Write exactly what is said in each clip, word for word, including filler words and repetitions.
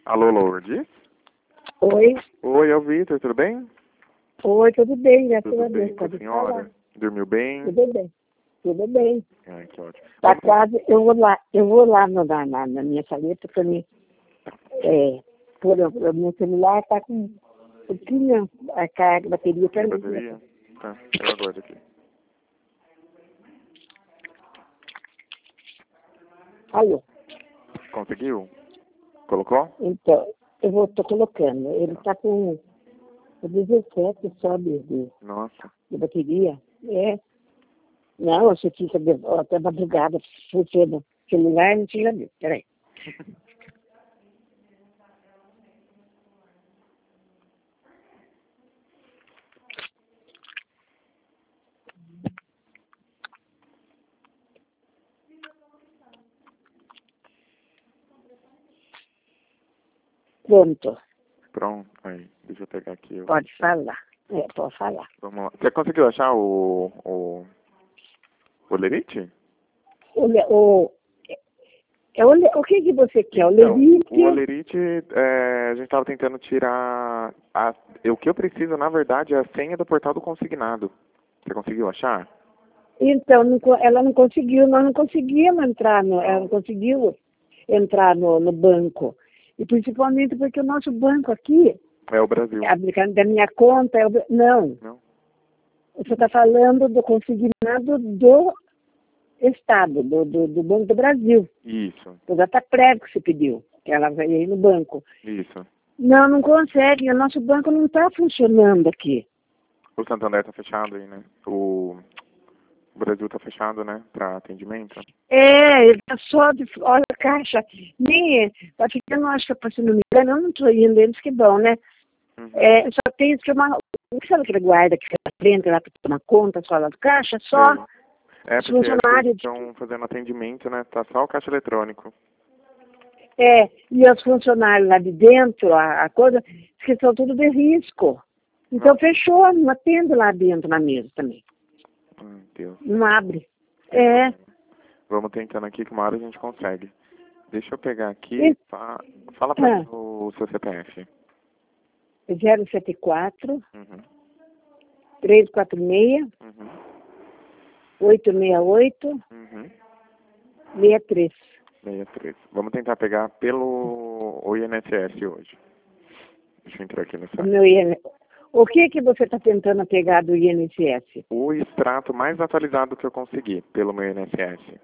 Alô, Lourdes? Oi. Oi, é o Vitor, tudo bem? Oi, tudo bem, graças Tudo a Deus. bem com a Pode senhora? falar. Dormiu bem? Tudo bem. Tudo bem. Ai, que ótimo. Tá Vamos- quase, eu vou lá, eu vou lá no- na, na, na minha saleta para mim, é, por o meu celular tá com um pouquinho a carga, a bateria Tem para mim. bateria? Tá, eu aguardo aqui. Alô, Conseguiu? Colocou? então, eu vou, tô colocando, ele tá com dezessete só de, de, Nossa. de bateria, é. Não, você fica de, ó, até madrugada, porque no celular não tinha ver, peraí. Pronto, Pronto. Aí, deixa eu pegar aqui. o- pode falar, é, pode falar. Vamos lá. Você conseguiu achar o... o... o lerite? O, le- o, é o, le- o que, que você quer? O Então, lerite? o olerite, é, a gente estava tentando tirar... A, o que eu preciso, na verdade, é a senha do portal do consignado. Você conseguiu achar? Então, não co- ela não conseguiu, nós não conseguimos entrar, no, ela não conseguiu entrar no, no banco. E principalmente porque o nosso banco aqui, É o Brasil. aplicando da minha conta, é o, não, Não? você está falando do consignado do Estado, do, do, do Banco do Brasil, Isso, do Dataprev que você pediu, que ela vai ir no banco. isso. Não, não consegue, o nosso banco não está funcionando aqui. O Santander tá fechado aí, né? O, o Brasil tá fechado, né? Pra atendimento. É, ele tá só de olha a caixa, nem tá ficando, acho que se não me engano, eu não estou indo, eles que vão, né? Uhum. É, só tem isso que é uma. Sabe aquele guarda que fica na frente lá para tomar conta, só lá do caixa? Só Sei. É os porque eles funcionários. estão fazendo atendimento, né? Tá só o caixa eletrônico. É, e os funcionários lá de dentro, a, a coisa, diz que estão tudo de risco. Então Não. fechou, não atende lá dentro na mesa também. Ai, Deus. Não abre. É. Vamos tentando aqui que uma hora a gente consegue. Deixa eu pegar aqui. E- Fa fala pra Ah. mim o seu C P F. zero sete quatro, Uhum. três quatro seis, Uhum. oito seis oito, Uhum. seis três. sessenta e três. Vamos tentar pegar pelo o I N S S hoje. Deixa eu entrar aqui no O, site. meu I N... o que que você está tentando pegar do I N S S? O extrato mais atualizado que eu consegui pelo meu I N S S.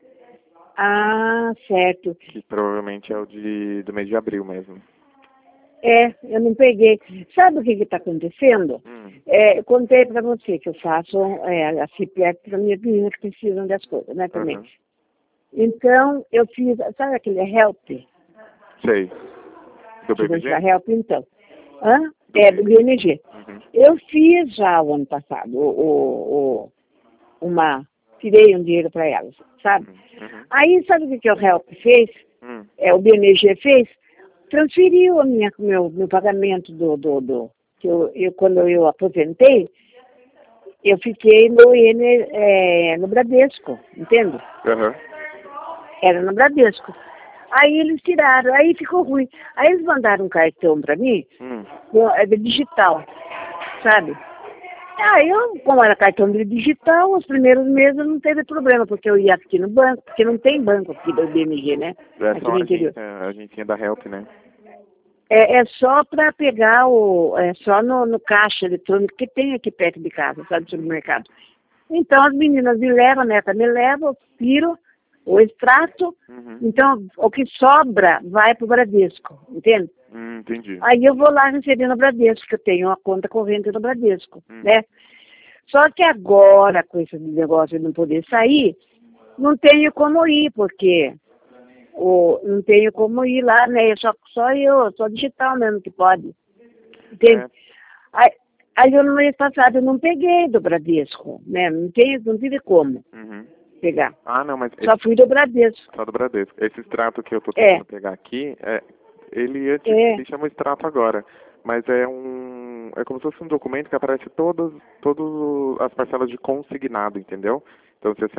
Ah, certo. Que provavelmente é o de, do mês de abril mesmo. É, eu não peguei. Sabe o que está acontecendo? Hum. É, eu contei para você que eu faço é, a C P F para minhas meninas que precisam das coisas, né, também. Uhum. Então, eu fiz, sabe aquele help? Sei. Do Que B M você dá G? help, então? Hã? É, do B M G. Uhum. Eu fiz já o ano passado, o, o, o- uma, tirei um dinheiro para elas, sabe? Uhum. Aí, sabe o que, que o help fez? Hum. É, o B M G fez? Transferiu a minha, meu, meu pagamento do, do, do que eu, eu, quando eu aposentei, eu fiquei no, I N, é, no Bradesco, entende? Uhum. Era no Bradesco. Aí eles tiraram, aí ficou ruim. Aí eles mandaram um cartão para mim, Hum. com- é de digital, sabe? Aí eu, como era cartão de digital, os primeiros meses não teve problema, porque eu ia aqui no banco, porque não tem banco aqui do B M G, né? É Aqui só no a interior. agência, a agência da Help, né? É, é só para pegar o. É só no, no caixa eletrônico que tem aqui perto de casa, sabe, no supermercado. Então as meninas me levam, a neta me leva, eu tiro o extrato, Uhum. então o que sobra vai para o Bradesco, entende? Hum, entendi. Aí eu vou lá receber no Bradesco, que eu tenho uma conta corrente no Bradesco, Hum. né? Só que agora, com esse negócio de não poder sair, não tenho como ir, porque o, não tenho como ir lá, né? Só, só eu, só digital mesmo que pode. Entende? É. Aí, aí eu no mês passado eu não peguei do Bradesco, né? Não, tenho, não tive como Uhum. pegar. Ah, não, mas Só esse, fui do Bradesco. só do Bradesco. Esse extrato que eu tô É. tentando pegar aqui, é, ele, é, tipo, É. ele chama extrato agora, mas é um, é como se fosse um documento que aparece todas, todas as parcelas de consignado, entendeu? Então, se a senhora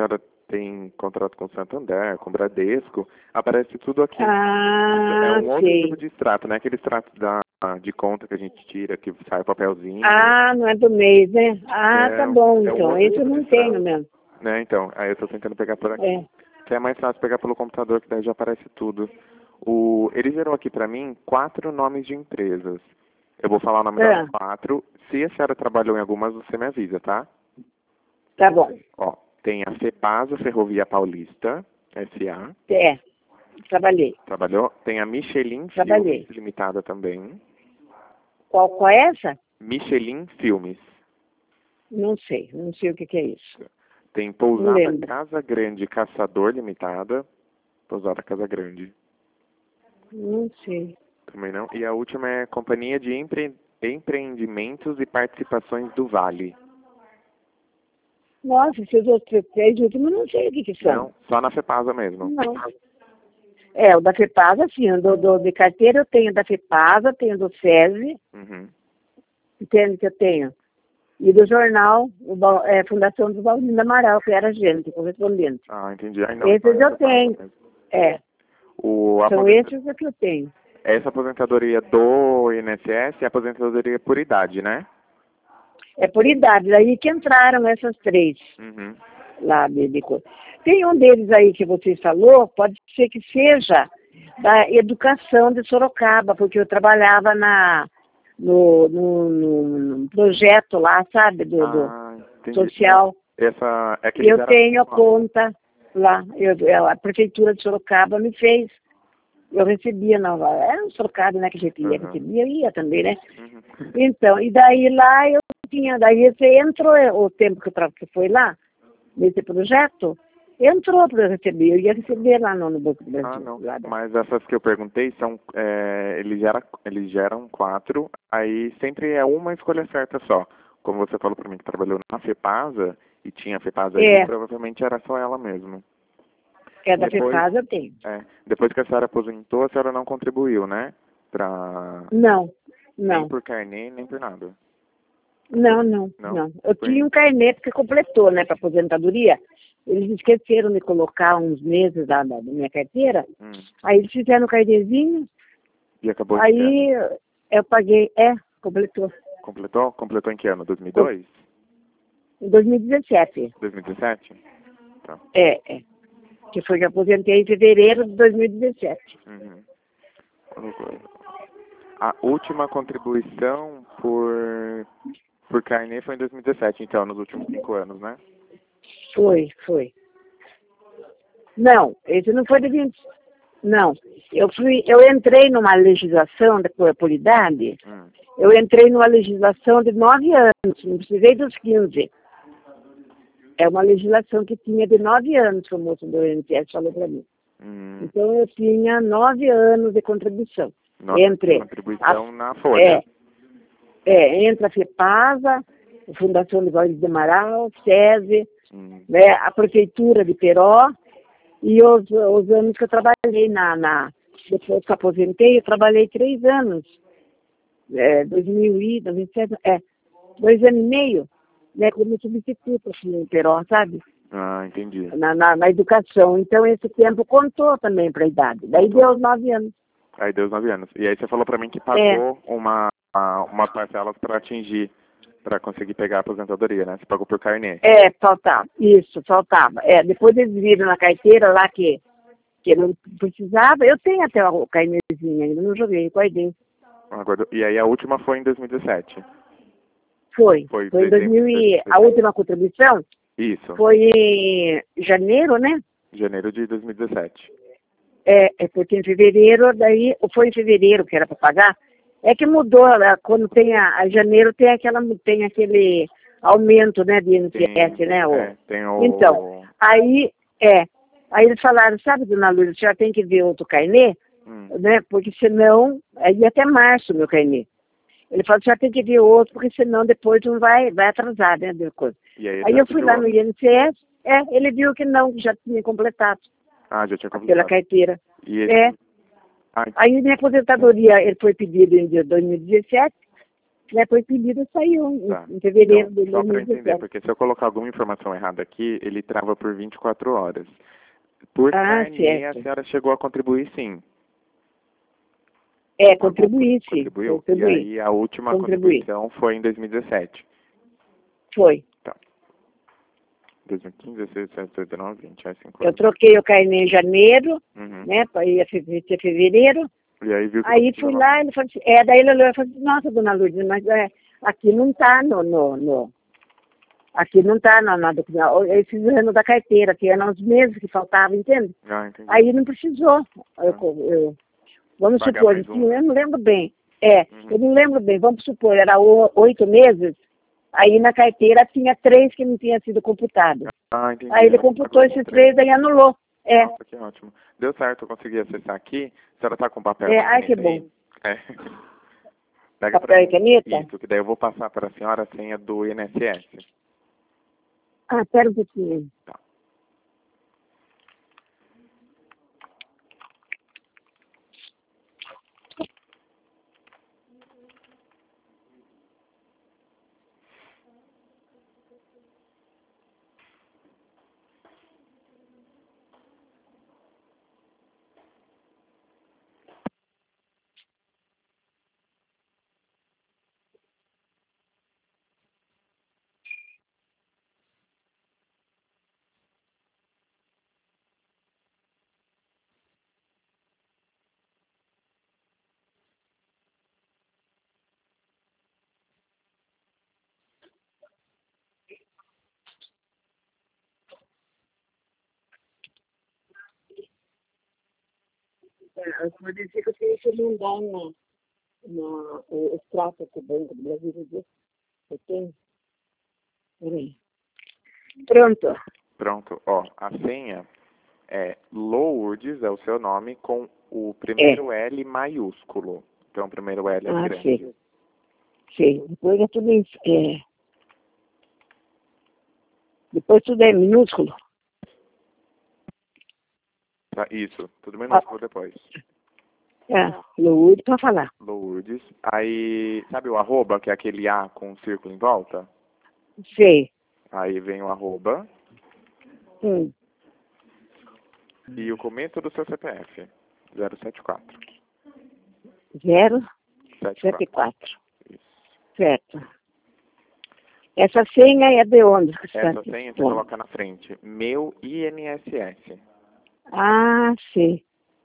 tem contrato com Santander, com Bradesco, aparece tudo aqui. Ah, É um outro sei. tipo de extrato, né? Aquele extrato da, de conta que a gente tira, que sai o papelzinho. Ah, não é do mês, né? Ah, É, tá bom, é um então. outro Esse tipo eu de não extrato. tenho mesmo. Né, então, aí eu tô tentando pegar por aqui. É. Que é mais fácil pegar pelo computador, que daí já aparece tudo. O, ele gerou aqui pra mim quatro nomes de empresas. Eu vou falar o nome É. das quatro. Se a senhora trabalhou em algumas, você me avisa, tá? Tá bom. Ó, tem a FEPASA Ferrovia Paulista, S A É. Trabalhei. Trabalhou. Tem a Michelin Trabalhei. Filmes Limitada também. Qual, qual é essa? Michelin Filmes. Não sei. Não sei o que, que é isso. Tem Não Pousada lembro. Casa Grande Caçador Limitada. Pousada Casa Grande. Não sei. Também não. E a última é Companhia de Empre... Empreendimentos e Participações do Vale. Nossa, esses outros três últimos eu não sei o que, que são. Não, só na FEPASA mesmo. Não. É, o da FEPASA, sim. O do, do, de carteira eu tenho da FEPASA, tenho do SESI, Uhum. entende que eu tenho. E do jornal, o, Val- é, Fundação do Valdir Amaral, que era agente, correspondente. Ah, entendi. Ai, não, Esses só é eu FEPASA tenho. mesmo. É, O são aposenta... esses que eu tenho. Essa aposentadoria do I N S S é aposentadoria por idade, né? É por idade, daí que entraram essas três Uhum. lá de, de coisa. Tem um deles aí que você falou, pode ser que seja da educação de Sorocaba, porque eu trabalhava na, no, no, no- no projeto lá, sabe, do, do Ah, entendi. social. Essa é que Eu eles eram... tenho a conta lá, eu, eu- a prefeitura de Sorocaba me fez. Eu recebia, não, era um Sorocaba, né, que a gente ia, Uhum. recebia, eu ia também, né? Uhum. Então, e daí lá eu tinha, daí você entrou, o tempo que, eu tra- que foi lá, nesse projeto, entrou para eu receber, eu ia receber lá no, no Banco do Ah, Brasil. não. Lá da- Mas essas que eu perguntei são, é, eles, gera, eles geram quatro, aí sempre é uma escolha certa só. Como você falou pra mim que trabalhou na FEPASA e tinha FEPASA aí, É, provavelmente era só ela mesmo. é da Depois, FEPASA eu tenho. é, depois que a senhora aposentou, a senhora não contribuiu, né? Pra, Não, nem não, por carnê, nem por nada. não, não, Não? não. Eu Foi- tinha um carnê que completou, né, para aposentadoria. Eles esqueceram de colocar uns meses da, da da minha carteira, Hum, aí eles fizeram o carnezinho, e acabou em que aí ano? eu paguei, é, completou, Completou? Completou em que ano? dois mil e dois? em dois mil e dezessete. dois mil e dezessete? Tá. É, é. Que foi que eu aposentei em fevereiro de dois mil e dezessete. Uhum. A última contribuição por, por carnê foi em dois mil e dezessete, então, nos últimos cinco anos, né? Foi, foi. Não, esse não foi de vinte. Não. Eu fui, eu entrei numa legislação de por, por idade, Hum. eu entrei numa legislação de nove anos, não precisei dos quinze. É uma legislação que tinha de nove anos, que o moço do I N S S falou para mim. Hum. Então eu tinha nove anos de contribuição. Nossa, Entre contribuição a, na folha. é, é, entre a FEPASA, a Fundação de Valdes de Amaral, SESI, Hum. né, a Prefeitura de Peró e os, os anos que eu trabalhei na, na... Depois que eu aposentei, eu trabalhei três anos. É, dois mil e dois mil e sete, é, dois anos e meio, né, como substituto assim, em Peró, sabe? Ah, entendi. Na, na, na educação. Então esse tempo contou também para a idade. Daí Contou. deu os nove anos. Aí deu os nove anos. E aí você falou pra mim que pagou uma, a- uma parcela pra atingir, pra conseguir pegar a aposentadoria, né? Você pagou por carnê. É, faltava. Isso, faltava. É, depois eles viram na carteira lá que, que não precisava. Eu tenho até o carnezinho ainda, não joguei, guardei. Agora, e aí a última foi em dois mil e dezessete. Foi. Foi Foi em dezembro de dois mil e... A dois mil e dezessete. última contribuição Isso, foi em janeiro, né? janeiro de dois mil e dezessete. É, é porque em fevereiro, daí, ou foi em fevereiro que era para pagar, é que mudou, né? Quando tem a, a janeiro tem aquela, tem aquele aumento, né, de I N S S, né? O, É, tem o... Então, aí, é, aí eles falaram, sabe, dona Lúcia, a senhora tem que ver outro carnê, Hum. né, porque senão, aí até março meu carnê. Ele falou, a senhora tem que ver outro, porque senão depois não vai, vai atrasar, né, de coisa. E aí, Aí já eu fui lá no pediu- I N S S, é, ele viu que não, que já tinha completado Ah, já tinha pela completado. carteira. E esse... É. Ah, Aí minha aposentadoria, ele foi pedido em dois mil e dezessete, né, foi pedido, saiu Tá. em, em fevereiro Então, de só para eu entender, dois mil e dezessete. porque se eu colocar alguma informação errada aqui, ele trava por vinte e quatro horas. Por Ah, carnê, a certo. senhora chegou a contribuir, sim. É, Pagou, contribuí, sim. contribuiu? E Contribuí. aí a última Contribuí. contribuição foi em dois mil e dezessete. Foi. Tá. dois mil e quinze, dezesseis, dezessete, dezoito, dezenove, vinte, é cinco Eu anos. troquei o carnê em janeiro, Uhum. né, para ir a fe- ser fevereiro. E aí viu que Aí não fui precisava. lá, ele falou assim, é, daí ele olhou e falou assim, nossa, dona Lourdes, mas é, aqui não está no, no, no, aqui não está na, na documentação, esses anos da carteira, que eram os meses que faltavam, entende? Ah, entendi. Aí não precisou. Eu, eu, vamos Pagar supor, mais assim, um. eu não lembro bem. É, Uhum. eu não lembro bem, vamos supor, era o- oito meses, aí na carteira tinha três que não tinha sido computado. Ah, entendi. Aí ele Pagou computou esses esses três. três, aí anulou. É, Nossa, que ótimo. Deu certo, eu consegui acessar aqui. A senhora tá com papel é, e ai que caneta aí? bom. É. Pega pra Papel e mim. caneta? Isso, que daí eu vou passar para a senhora a senha do I N S S. Ah, pera um pouquinho. Tá. Eu vou dizer que eu tenho que mandar na, na, o extrato do Banco do Brasil. Eu tenho. Peraí. Pronto. Pronto, ó, a senha é Lourdes, é o seu nome, com o É. primeiro L maiúsculo. Então, o primeiro L é Ah, grande. sei. Sei. Depois é tudo em, é, depois tudo é minúsculo. Tá, isso, tudo Ah, minúsculo depois. é, Lourdes para falar. Lourdes. Aí, sabe o arroba, que é aquele A com um círculo em volta? Sei. Aí vem o arroba Hum. e o começo do seu C P F. zero sete quatro. Zero, sete sete, quatro. quatro. Isso. Certo. Essa senha é de onde? Essa senha você coloca na frente. Meu I N S S. Ah, sei.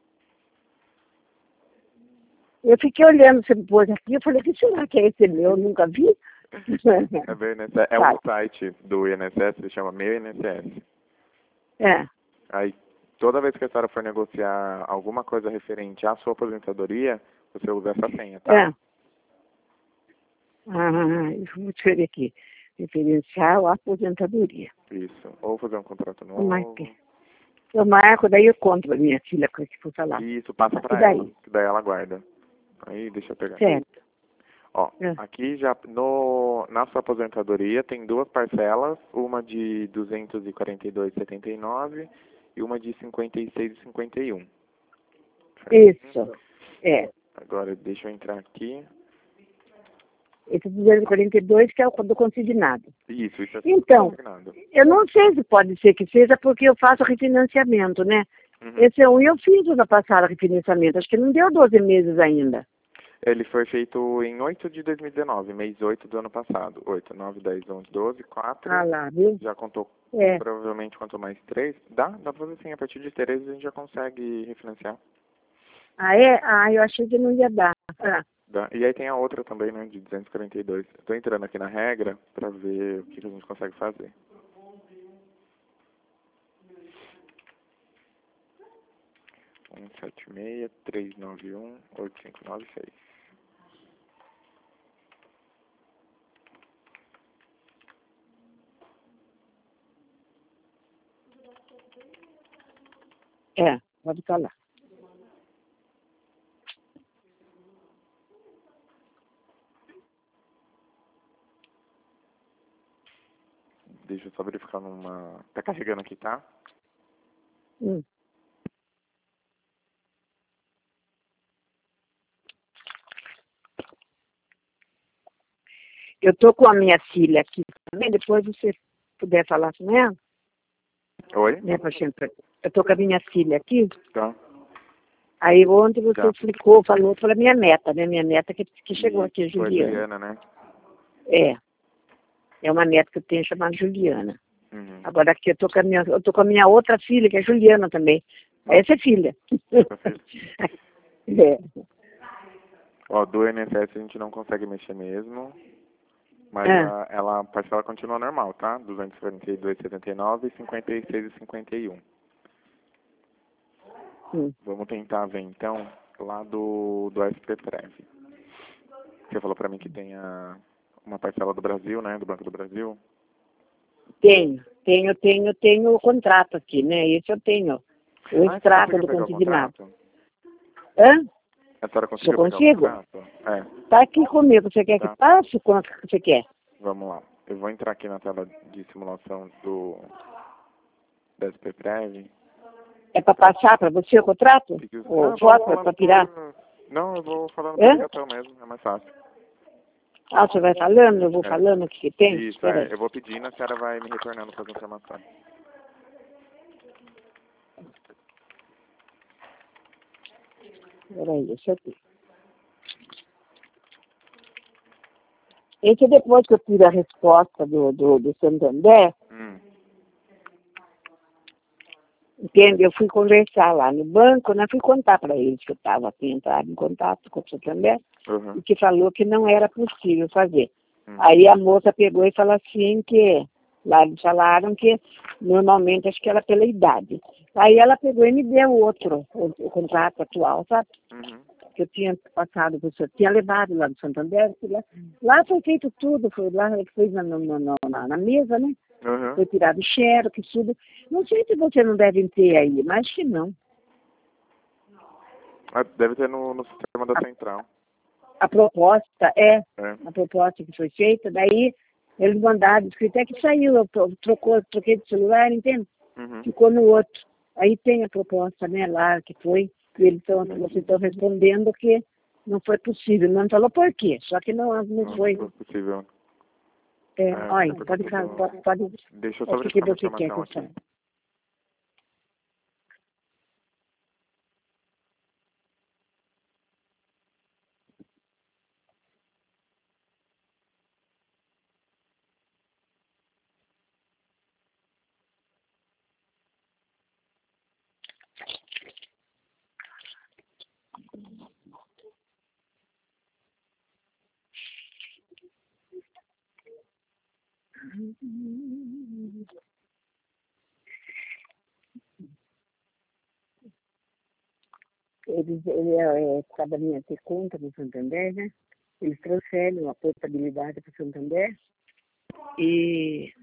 Eu fiquei olhando você pôs aqui, eu falei, que será que é esse meu? Eu nunca vi. É, meu I N S S, é Tá. um site do I N S S, se chama Meu I N S S. É. Aí, toda vez que a senhora for negociar alguma coisa referente à sua aposentadoria, você usa essa senha, tá? É. Ah, eu vou te ver aqui. Referencial à aposentadoria. Isso. Ou fazer um contrato Eu marco, novo. eu marco, daí eu conto pra minha filha o que for falar. Isso, passa E pra daí? ela, que daí ela guarda. Aí, deixa eu pegar aqui. Certo. Ó, É. aqui já no, na sua aposentadoria tem duas parcelas, uma de duzentos e quarenta e dois reais e setenta e nove centavos e uma de cinquenta e seis reais e cinquenta e um centavos. Isso. É. Agora, deixa eu entrar aqui. Esse duzentos e quarenta e dois que é o do consignado. Isso, isso é Então, consignado. eu não sei se pode ser que seja porque eu faço refinanciamento, né? Uhum. Esse é um eu fiz na passada refinanciamento, acho que não deu doze meses ainda. Ele foi feito em oito de dois mil e dezenove, mês oito do ano passado. oito, nove, dez, onze, doze, quatro. Ah lá, viu? Já contou, É. provavelmente contou mais três. Dá, dá pra fazer assim, a partir de três a gente já consegue refinanciar. Ah, é? Ah, eu achei que não ia dar. Ah, Dá. E aí tem a outra também, né, de duzentos e quarenta e dois. Estou entrando aqui na regra para ver o que, que a gente consegue fazer. um sete seis, três nove um, oito cinco nove seis. é, pode falar. Deixa eu só verificar numa... Tá carregando aqui, tá? Hum. Eu tô com a minha filha aqui também, depois você puder falar com ela. Oi? Né, paciente? Eu tô com a minha filha aqui. Tá. Aí ontem você Tá. explicou, falou para minha neta, né? Minha neta que, que chegou aqui, a Foi a Juliana. Juliana, né? É. É uma neta que eu tenho chamada Juliana. Uhum. Agora aqui eu tô com a minha, eu tô com a minha outra filha, que é Juliana também. Essa é filha. É. Ó, do I N S S a gente não consegue mexer mesmo. Mas É. a, ela, a parcela continua normal, tá? duzentos e quarenta e dois reais e setenta e nove centavos e cinquenta e seis reais e cinquenta e um. Hum. Vamos tentar ver então lá do, do S P Prev. Você falou pra mim que tem a, uma parcela do Brasil, né? Do Banco do Brasil. Tenho, tenho, tenho, tenho o contrato aqui, né? Esse eu tenho. O Ah, extrato você do conseguiu pegar o consignado. contrato? Hã? A senhora Se eu conseguiu pegar o consigo? contrato? É, Tá aqui comigo. Você quer tá. que passe? Quanto que você quer? Vamos lá. Eu vou entrar aqui na tela de simulação do, do S P Prev. É para passar para você o contrato? Ou Não, foto para tirar? por... Não, eu vou falando Hã? por ligação mesmo, é mais fácil. Ah, você vai falando? Eu vou É. falando o que tem? Isso, Espera é. aí. Eu vou pedindo, a senhora vai me retornando com as informações. Espera aí, esse aqui. Esse é depois que eu tiro a resposta do, do, do Santander, Hum. entende? Eu fui conversar lá no banco, né? Fui contar para eles que eu estava aqui, entrar em contato com o Santander, Uhum. e que falou que não era possível fazer. Hum. Aí a moça pegou e falou assim que, lá eles falaram que normalmente acho que era pela idade. Aí ela pegou e me deu outro, o, o contrato atual, sabe? Uhum. Que eu tinha passado, que eu tinha levado lá do Santander, que lá, lá foi feito tudo, foi lá, foi na, na, na, na mesa, né? Uhum. Foi tirado o xerox, tudo. Não sei se você não deve ter aí, mas acho que não. Ah, deve ter no, no sistema da central. A proposta é, É. a proposta que foi feita, daí eles mandaram, escrito é que saiu, eu tro- trocou, troquei de celular, entende? Uhum. Ficou no outro. Aí tem a proposta, né, lá, que foi, que eles estão, vocês estão respondendo que não foi possível. Não falou por quê, só que não, não Não foi. foi possível. É, É, olha, porque pode, eu falar, tô- pode, pode, Deixa eu é só o que, que verificar uma você quer que informação eu aqui. saiba. Eles, ele é, é, cada minha ter conta no Santander, né? Eles transferem a portabilidade para o Santander e...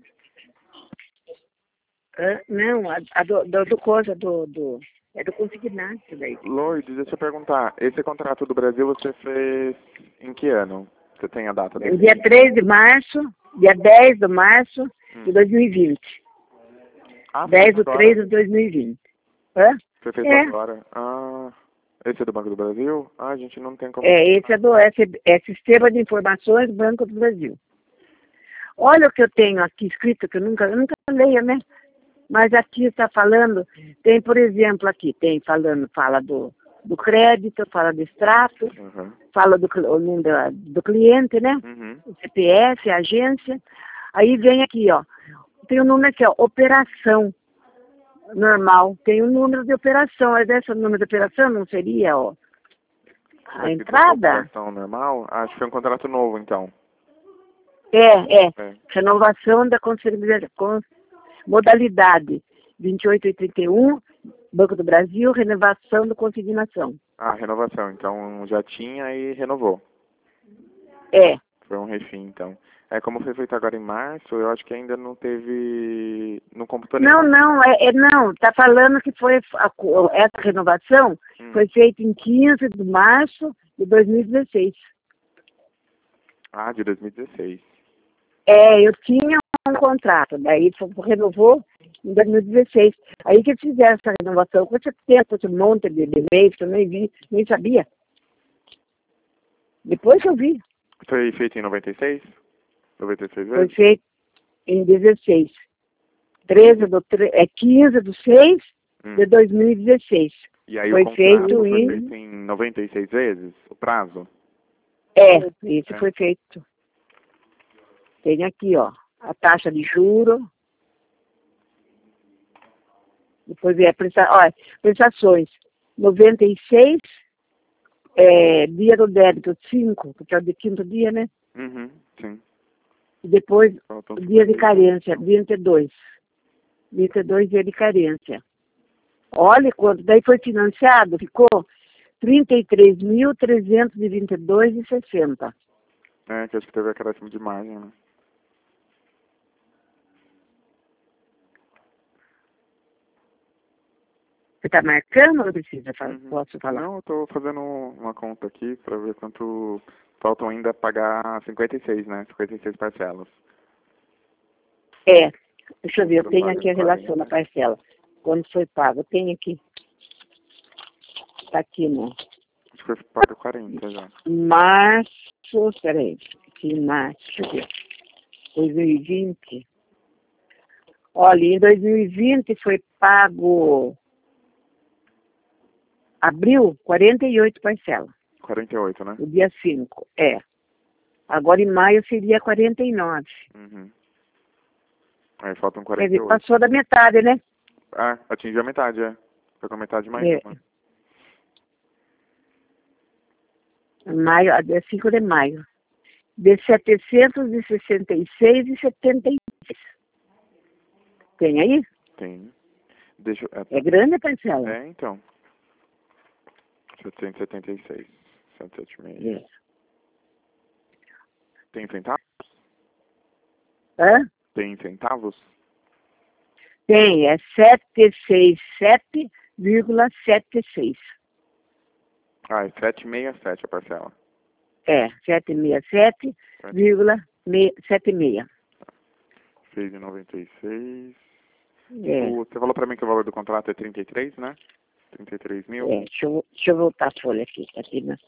ah, não, a, a do, do, do coisa, do, do... É do consignado daí. Lourdes, deixa eu perguntar. Esse contrato do Brasil você fez em que ano? Você tem a data dele? Dia três de março, dia dez de março Hum. de dois mil e vinte. Ah, foi dez feito de agora. três de dois mil e vinte. Hã? Foi feito É. agora. Ah, esse é do Banco do Brasil? Ah, a gente não tem como... É, esse é do S, é Sistema de Informações Banco do Brasil. Olha o que eu tenho aqui escrito, que eu nunca, eu nunca leio, né? Mas aqui está falando, tem, por exemplo, aqui, tem falando, fala do, do crédito, fala do extrato, Uhum. fala do, cl- o número da- do cliente, né? Uhum. O C P F, a agência. Aí vem aqui, ó. Tem o número aqui, ó, operação normal. Tem o número de operação. Mas esse número de operação não seria, ó, a Aqui, entrada? operação normal? Ah, acho que foi um contrato novo, então. É, é. É. Renovação da consignabilidade- cons- modalidade vinte e oito e trinta e um, Banco do Brasil, renovação da consignação. Ah, renovação. Então já tinha e renovou. É. Foi um refim, então. É, como foi feito agora em março, eu acho que ainda não teve... Não computou Não, nenhum. não, é, é não. Tá falando que foi a co- essa renovação Hum. foi feita em quinze de março de dois mil e dezesseis. Ah, de dois mil e dezesseis. É, eu tinha um contrato, daí foi- renovou em dois mil e dezesseis. Aí que fizeram essa renovação. Com esse tempo, esse monte de de e-mails que eu nem vi, nem sabia. Depois que eu vi. Foi feito em noventa e seis? noventa e seis Foi vezes? feito em dezesseis. treze do, tre- é quinze do seis Hum. de dois mil e dezesseis. E aí Foi o contrato feito foi em... feito em noventa e seis vezes, o prazo? É, isso É. foi feito. Tem aqui, ó, a taxa de juro. Depois vem a presta... Olha, prestações. noventa e seis, é, dia do débito cinco, porque é o de quinto dia, né? Uhum, sim. E depois, Faltam o dia de cinquenta e carência, vinte e dois. vinte e dois dias de carência. Olha quanto, daí foi financiado, ficou trinta e três mil trezentos e vinte e dois reais e sessenta. É, que acho que teve acréscimo de margem, né? Você está marcando ou não precisa? Fa- Uhum. Posso falar? Não, eu tô fazendo uma conta aqui pra ver quanto faltam ainda pagar cinquenta e seis, né? cinquenta e seis parcelas. É, deixa eu ver, eu Eu tenho pago aqui a em relação da quarenta. parcela. Quando foi pago, eu tenho aqui. Está aqui, né? Acho que foi pago quarenta já. Março, peraí, aqui em março, deixa eu ver. dois mil e vinte. Olha, em dois mil e vinte foi pago abril, quarenta e oito parcelas, quarenta e oito, né? no dia cinco. É. Agora em maio seria quarenta e nove. Uhum. Aí faltam Quer quarenta e dizer, oito. passou da metade, né? Ah, atingiu a metade, é. Foi com a metade mais É. uma. Maio, dia cinco de maio. De setecentos e sessenta e seis e setenta e seis. Tem aí? Tem. Deixa eu... É grande a parcela. É, então. setecentos e setenta e seis. cento e setenta e seis. É. Tem centavos? Hã? Tem centavos? Tem, é setecentos e sessenta e sete vírgula setenta e seis. Ah, é setecentos e sessenta e sete a parcela. É, setecentos e sessenta e sete vírgula setenta e seis. seis e noventa e seis. É, O, você falou pra mim que o valor do contrato é trinta e três, né? trinta e três mil? é, deixa eu, deixa eu voltar a folha aqui. Tá aqui, né?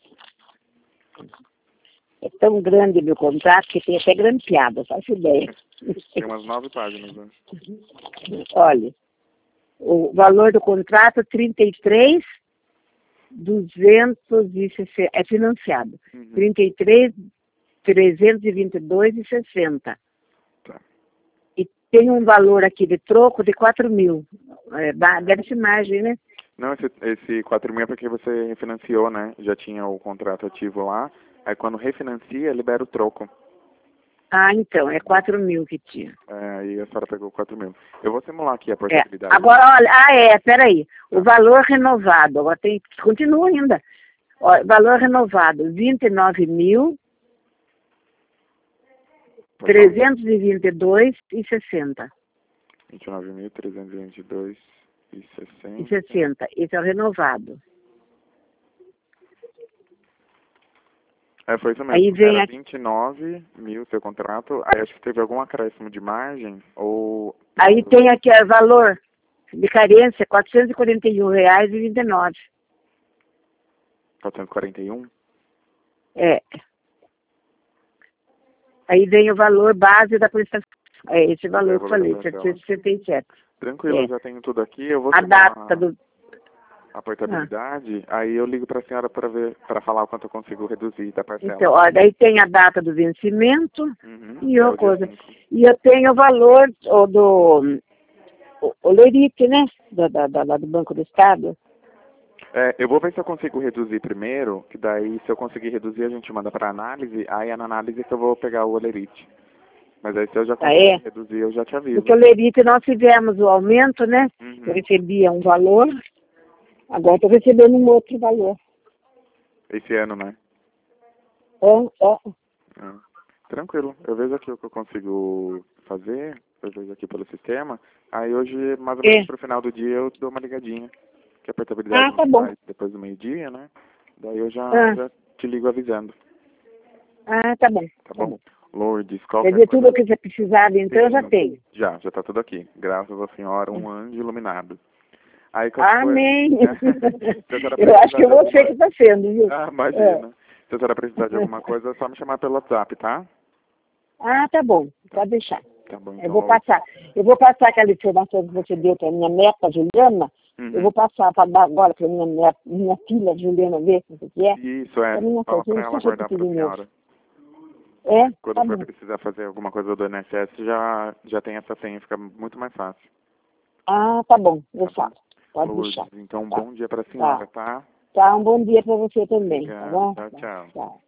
É tão grande meu contrato que tem até grampeado, faz ideia. Tem umas nove páginas, né? Olha, o valor do contrato trinta e três mil duzentos e sessenta, é financiado. Uhum. trinta e três mil trezentos e vinte e dois reais e sessenta. Tá. E tem um valor aqui de troco de quatro mil. É, dá- deve-se margem, né? Não, esse, esse quatro mil é porque você refinanciou, né? Já tinha o contrato ativo lá. Aí quando refinancia, libera o troco. Ah, então, é quatro mil que tinha. É, aí a senhora pegou quatro mil. Eu vou simular aqui a É. portabilidade. Agora, olha, ah, é, peraí. O valor renovado, agora tem, continua ainda. Ó, valor renovado, vinte e nove mil trezentos e vinte e dois reais e sessenta. vinte e nove mil trezentos e vinte e dois e E sessenta. sessenta. Esse é o renovado. É, foi isso mesmo. Aí vem Era aqui. vinte e nove mil seu contrato. Aí acho que teve algum acréscimo de margem ou... Aí tem aqui o valor de carência, quatrocentos e quarenta e um reais e vinte e nove. quatrocentos e quarenta e um? É. Aí vem o valor base da prestação. É esse valor que eu falei, setecentos e sessenta e sete. Tranquilo, É. eu já tenho tudo aqui. Eu vou A simular data do... a portabilidade. Aí eu ligo para a senhora para ver, para falar o quanto eu consigo reduzir da parcela. Então, ó, daí tem a data do vencimento Uhum, e é outra o dia coisa. cinco. E eu tenho o valor ó, do... O, o Lerite, né? Da, da, da, lá do Banco do Estado. É, eu vou ver se eu consigo reduzir primeiro, que daí se eu conseguir reduzir a gente manda para análise, aí é na análise que eu vou pegar o Olerite. Mas aí se eu já conseguir Ah, é? reduzir, eu já te aviso. Porque o Lerite nós tivemos o aumento, né? Uhum. Eu recebia um valor, agora estou recebendo um outro valor. Esse ano, né? Ó, ó. É. Tranquilo, eu vejo aqui o que eu consigo fazer, eu vejo aqui pelo sistema, aí hoje, mais ou menos É. pro final do dia, eu dou uma ligadinha, que a portabilidade Ah, tá bom. sai depois do meio-dia, né? Daí eu já, Ah. já te ligo avisando, Ah, tá bom. tá, Tá bom? bom. Lourdes, Quer qualquer dizer, coisa... tudo o que você precisava, então, eu já tenho. Já, já tá tudo aqui. Graças à senhora, um anjo iluminado. Aí, qualquer Amém. coisa- Se a senhora Eu acho que é precisar de você alguma- que está sendo, viu? Ah, imagina. Se a senhora precisar de alguma coisa, é só me chamar pelo WhatsApp, tá? Ah, tá bom, pode deixar. Tá bom, Eu então. vou passar, eu vou passar aquela informação que você deu para minha neta, Juliana, Uhum. eu vou passar para dar agora para minha, minha, minha filha, Juliana, ver o que é. Isso, é. Pra minha Fala filha, pra ela não sei guardar se pra é senhora. É, Quando tá for bom. precisar fazer alguma coisa do I N S S, já, já tem essa senha, fica muito mais fácil. Ah, tá bom, eu Tá bom? falo. Pode Lourdes, deixar. então, Tá, bom dia pra tá. senhora, tá? Tá, um bom dia para você também, tá Obrigado. bom? Tchau, tchau. Tchau.